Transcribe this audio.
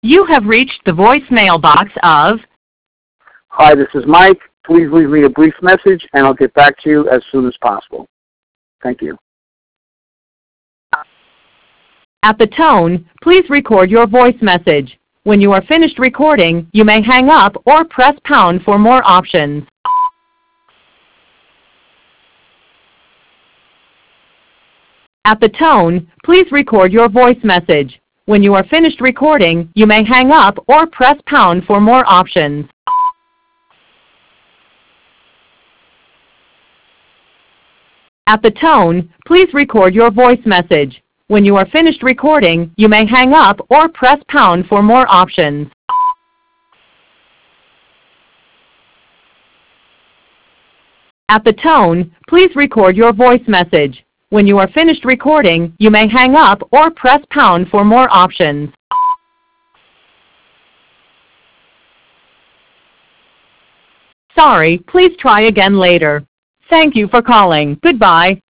You have reached the voicemail box of... Hi, this is Mike. Please leave me a brief message, and I'll get back to you as soon as possible. Thank you. At the tone, please record your voice message. When you are finished recording, you may hang up or press pound for more options. At the tone, please record your voice message. When you are finished recording, you may hang up or press pound for more options. At the tone, please record your voice message. When you are finished recording, you may hang up or press pound for more options. At the tone, please record your voice message. When you are finished recording, you may hang up or press pound for more options. Sorry, please try again later. Thank you for calling. Goodbye.